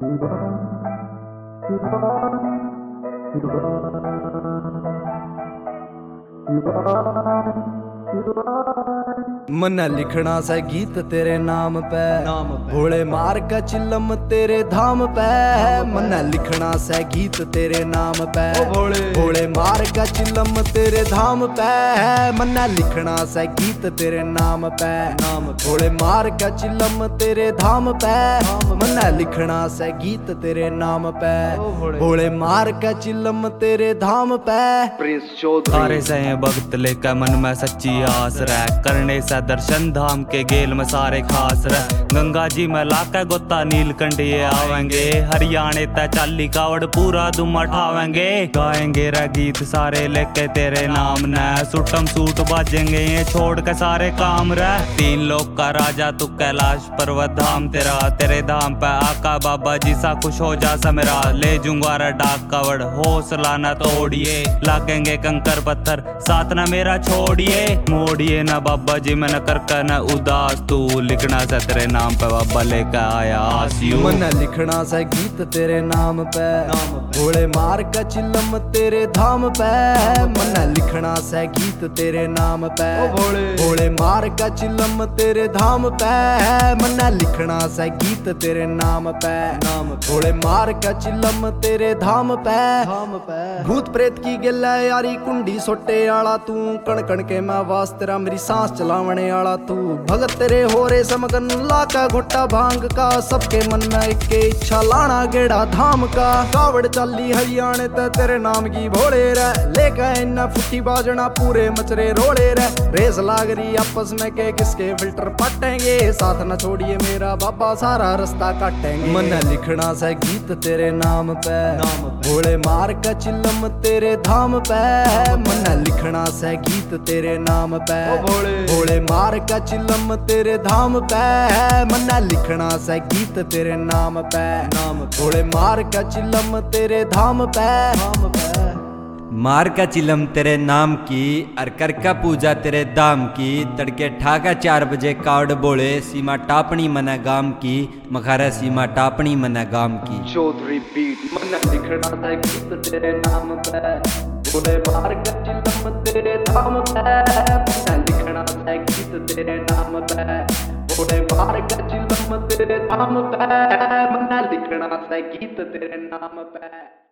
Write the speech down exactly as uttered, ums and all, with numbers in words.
मन्ना लिखना सा गीत तेरे नाम पे, भोले मार का चिल्लम तेरे धाम पे। मन्ना लिखना सा गीत तेरे नाम पे, भोले मार का चिल्लम तेरे धाम पे। मन्ना लिखना सा गीत तेरे नाम पे, भोले मार का चिल्लम तेरे धाम पे। मन्ना लिखना सा गीत तेरे नाम पे, भोले मार का चिल्लम तेरे धाम पे। प्रिंस चौधरी से भक्त लेकर मन में सच्ची आस रह, करने से दर्शन धाम के गेल में सारे खास रह। गंगा जी में लाकर गोता नीलकंठिये आवेंगे, हरियाणे ते चाली कावड़ पूरा दुम उठावेंगे। गाएंगे रे गीत सारे लेके तेरे नाम न, सुटम सूट बाजेंगे ये छोड़ के सारे काम रे। तीन लोग का राजा तू कैलाश पर्वत धाम तेरा, तेरे धाम पे आका बाबा जी सा खुश हो जा सा मेरा। ले जूंगा रे डाक कावड़ हौसला न तोड़िए, लागेंगे कंकर पत्थर साथ न मेरा छोड़िए। मोड़िए ना बाबा जी मैंने कर कर न उदास, तू लिखना सा तेरे नाम पे बाबा लेकर आया आसियो। मन्ना लिखना सा गीत तेरे नाम पे, भोले मार का चिल्लम तेरे धाम पे। मन्ना लिखना सा गीत तेरे नाम पे, भोले मार का चिल्लम तेरे धाम पे। मन्ना लिखना सा गीत तेरे नाम पे, भोले मार का चिल्लम तेरे धाम पे। भूत प्रेत की गिल्ला यारी कुंडी सोटे आला तू, कण कण के मैं वास तेरा मेरी सांस चलावने आला तू। भगत तेरे हो रे समगन लाका घोटा भांग का, सबके मन में एक इच्छा लाना गेड़ा धाम का। कावड़ चाली हरियाणे ते तेरे नाम की भोले रे, लेके इन्ना फुट्टी बाजना पूरे मचरे रोले रे। रेस लाग रही आपस में के किसके फिल्टर पटेंगे, साथ न छोड़िए मेरा बाबा सारा रास्ता काटेंगे। मन्ना लिखना सा गीत तेरे नाम पे, भोले मार का चिल्लम तेरे धाम पे। मन्ना लिखना सा गीत तेरे नाम पे, भोले मार का चिल्लम तेरे धाम पे। मन्ना लिखना सा गीत तेरे नाम पे, भोले मार का चिल्लम तेरे धाम पे। मार का चिलम तेरे नाम की, और कर का पूजा तेरे दाम की। तड़के ठाका चार बजे कावड़ बोले, सीमा टापनी मना गाम की। मखारा सीमा टापनी मना गाम की। चौधरी बीट मन्ना लिखना सा गीत तेरे नाम पे, भोले मार का चिल्लम तेरे धाम पे। मन्ना लिखना सा गीत तेरे नाम पे, भोले मार का चिल्लम तेरे धाम पे। मन्ना लिखना सा गीत तेरे नाम पे।